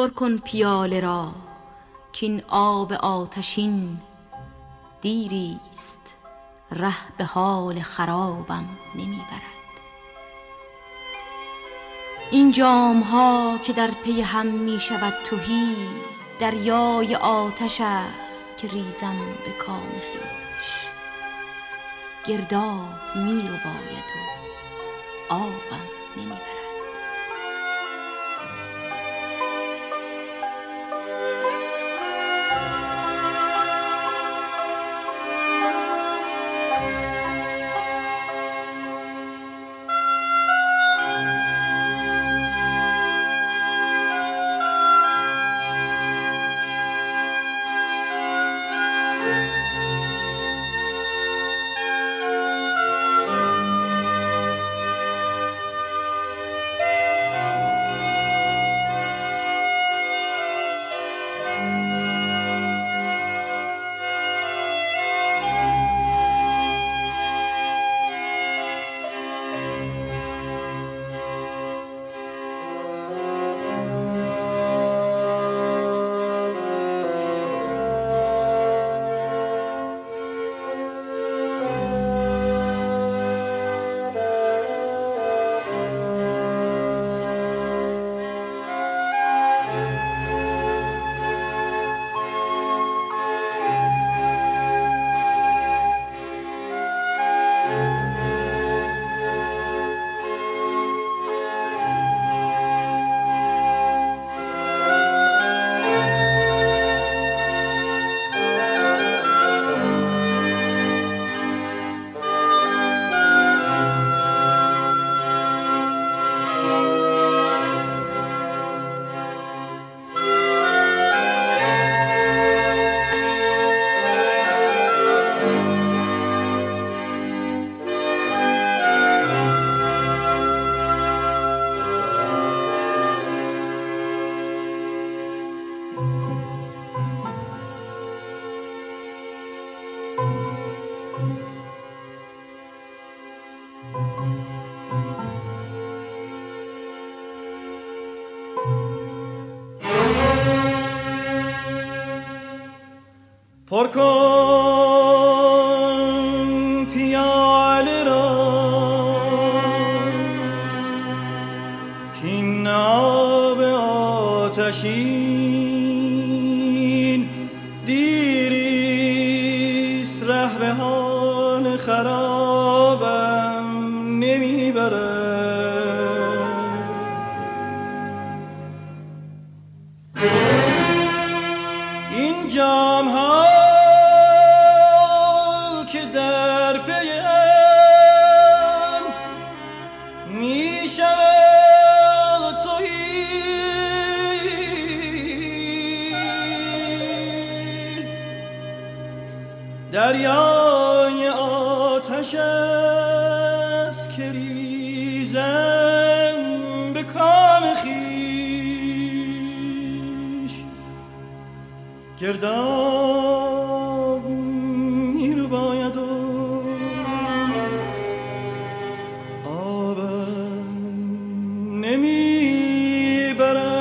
پر کن پیاله را کین آب آتشین دیریست ره به حال خرابم نمیبرد. این جام ها که در پی هم می شود تهی، دریای آتش است که ریزم به کام خویش. گرداب می رو باید و آبم نمیبرد. پر کن پیاله را کین آب آتشین دیریست ره به حال خرابم نمیبرد. این جام ها که در پیم می شود تهی، دریای آتش است که ریزم به کام خویش. گرداب می رو باید و آبم نمیبرد.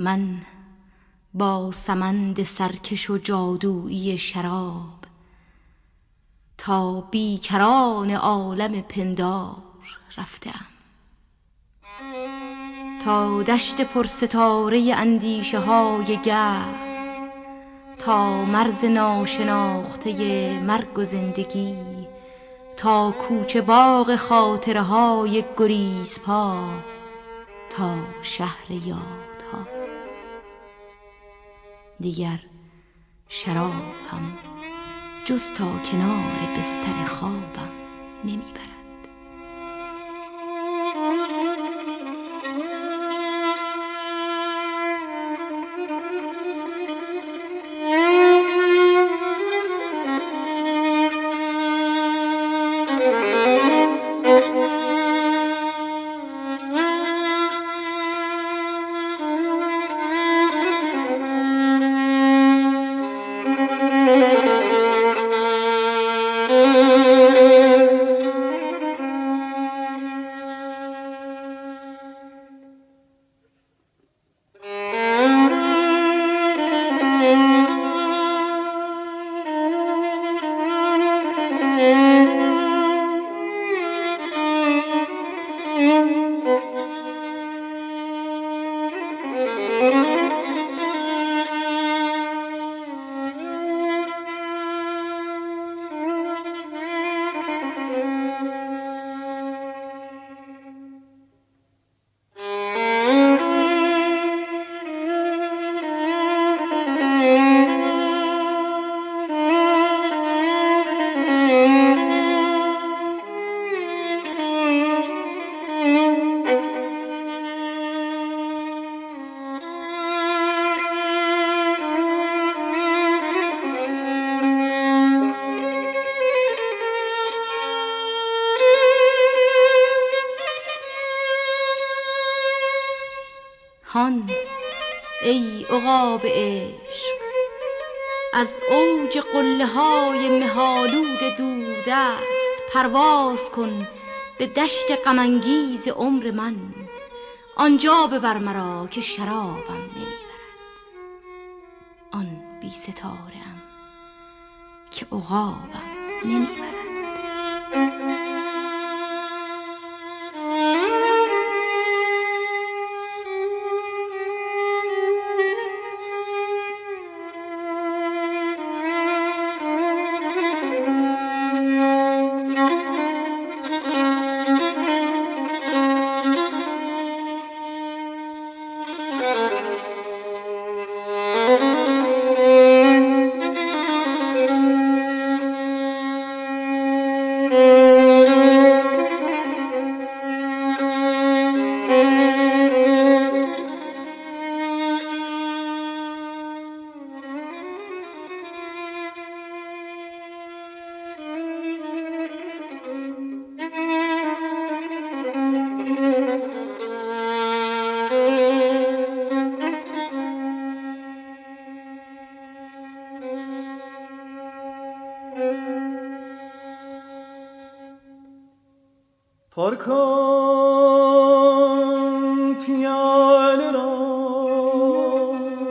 من با سمند سرکش و جادویی شراب تا بیکران عالم پندار رفتم، تا دشت پرستاره اندیشه های گرم، تا مرز ناشناخته مرگ و زندگی، تا کوچه باغ خاطره های گریزپا، تا شهر یادها. دیگر شراب هم جز تا کنار بستر خوابم نمیبرد. هان ای عقاب عشق، از اوج قله های مه‌آلود دوردست پرواز کن به دشت غم‌انگیز عمر من. آنجا ببر مرا که شرابم نمیبرد، آن بی ستاره ام که عقابم نمیبرد. پر کن پیاله را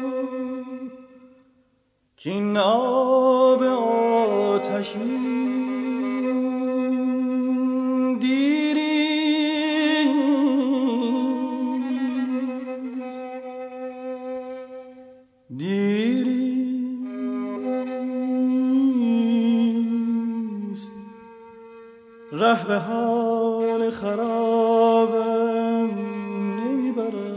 کاین آب آتشین دیریست ره به حال خرابم نمیبرد.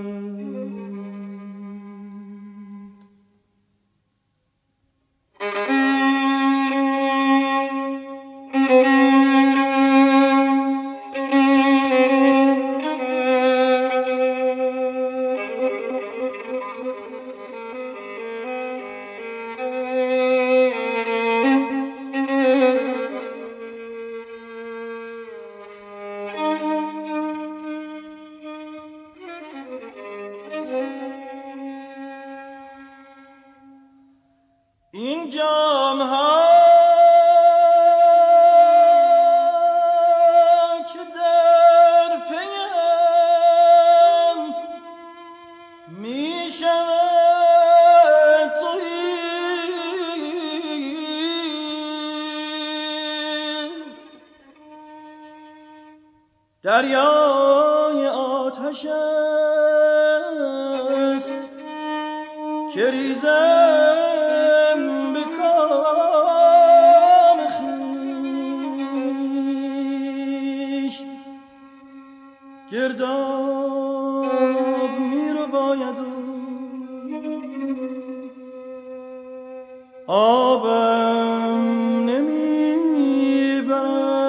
این جام ها که در پیم می شود تویی دریای آتش است که ریزم به کام خویش گرداب می رو باید آبم نمی برد.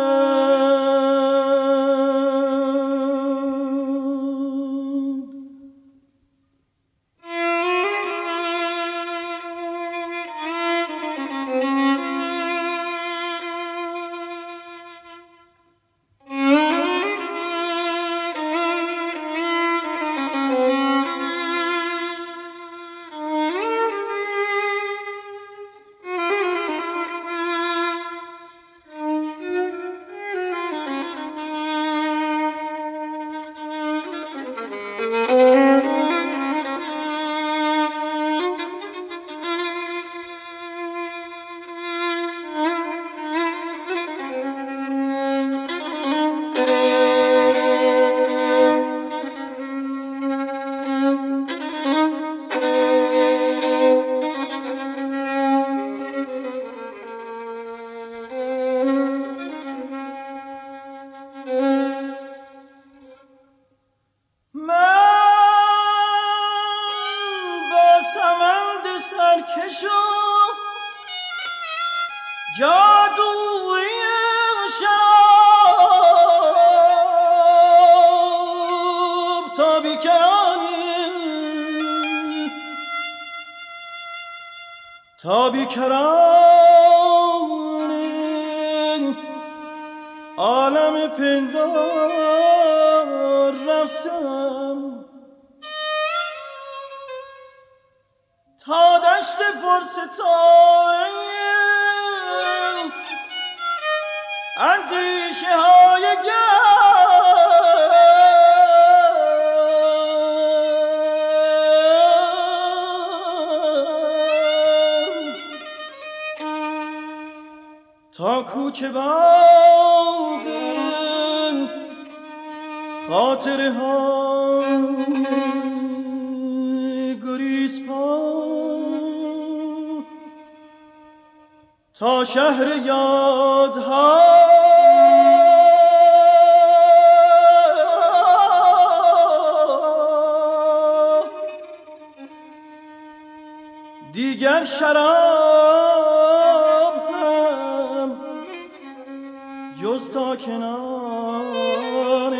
جادوی شب تا بیکرانی عالم پندار رفتم تا دشت پرستاره اندیشه های تا کوچه باغ خاطره ها گریزپا تا شهر یادها دیگر شراب هم جز تا کنار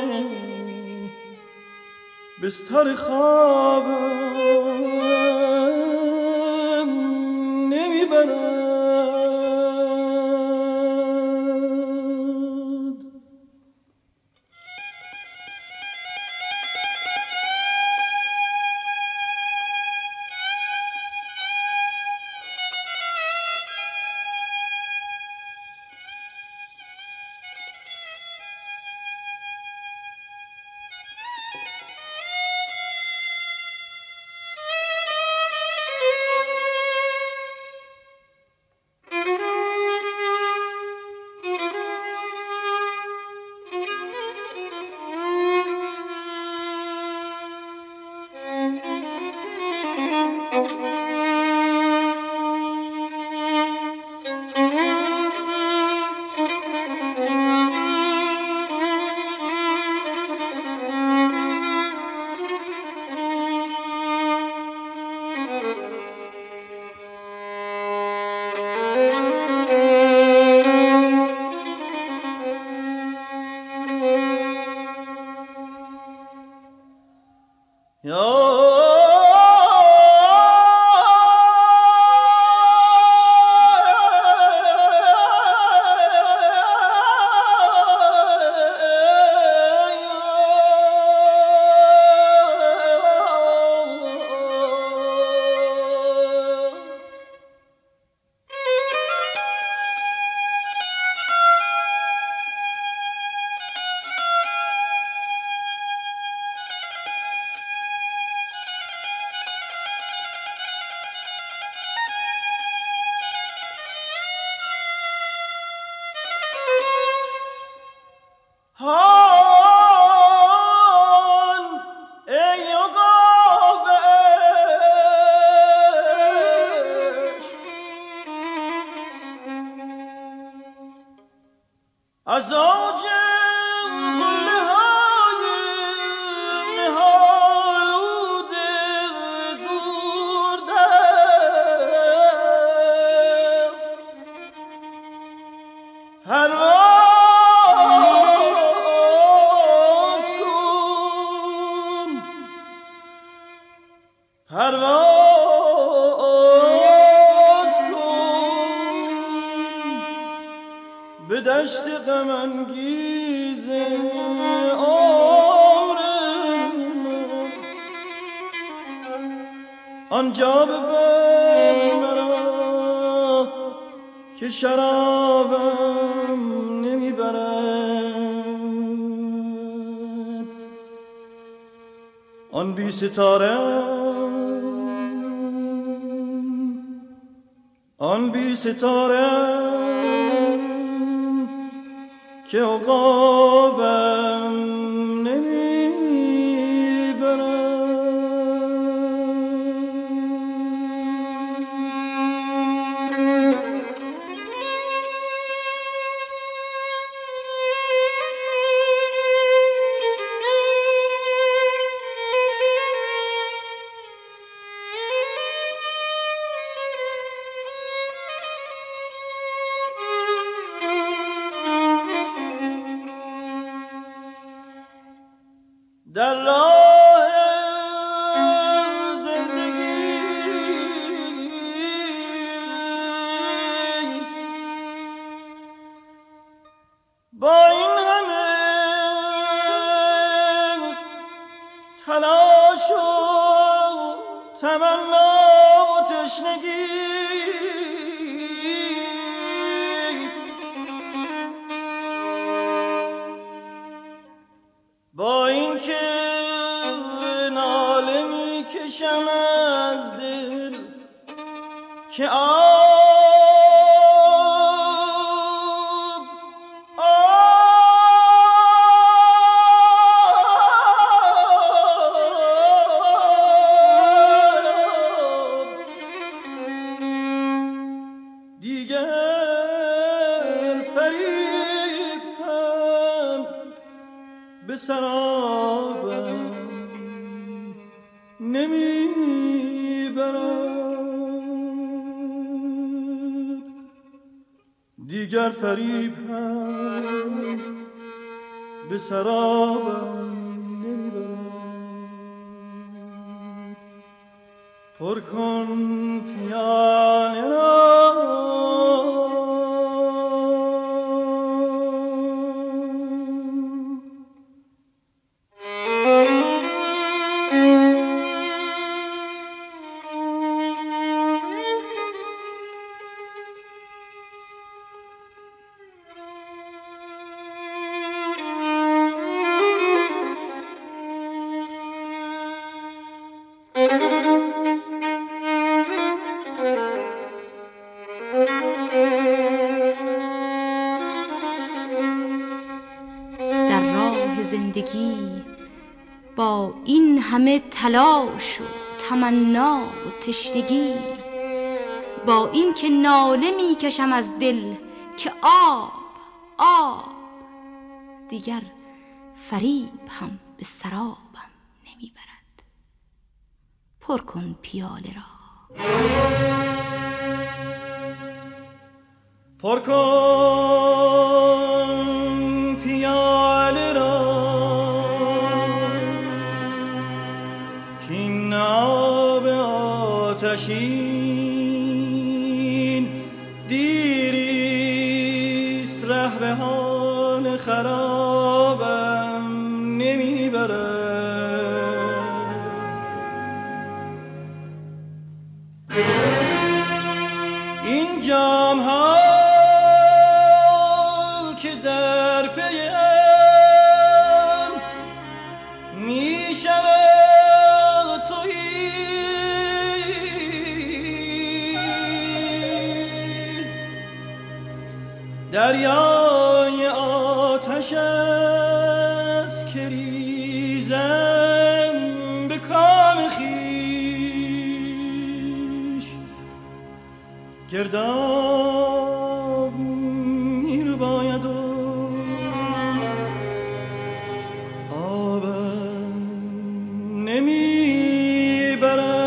بستر خوابم نمیبرم. پرواز کن به دشت غم انگیز عمر من، آنجا ببر مرا که شرابم نمیبرد. آن بی ستاره، آن بی ستاره که عقابم نمیبرد. در راه زندگی با این همه تلاش و تمنا و تشنگی، با این که ناله می کشم از دل که دیگر فریب هم به سرابم نمیبرد. دیگر فریب هم به سرابم نمیبرد. پر کن پیاله را زندگی با این همه تلاش و تمنا و تشنگی، با این که ناله می کشم از دل که آب آب، دیگر فریب هم به سرابم نمیبرد. پر کن پیاله را، پر کن پیاله را، کین آب آتشین دیریست ره به حال خرابم نمیبرد. این جام ها که در پیم می شود تویی، دریای آتش است که ریزم به کام خویش، گرداب میر باید و آبم نمیبرد.